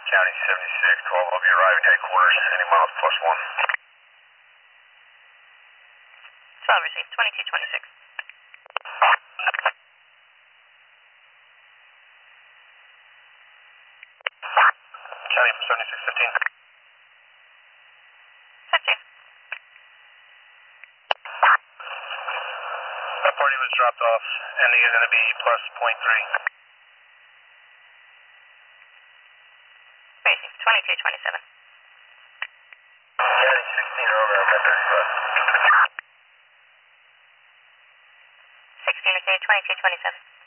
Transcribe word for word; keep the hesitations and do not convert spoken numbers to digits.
County seventy-six, twelve will be arriving headquarters, any miles plus one. twelve received, twenty-two twenty-six. County seventy-six fifteen. fifteen. That party was dropped off, ending is going to be plus point three. Received, twenty-three twenty-seven. County sixteen, over, I'm at thirty-five. sixteen received, twenty-two twenty-seven.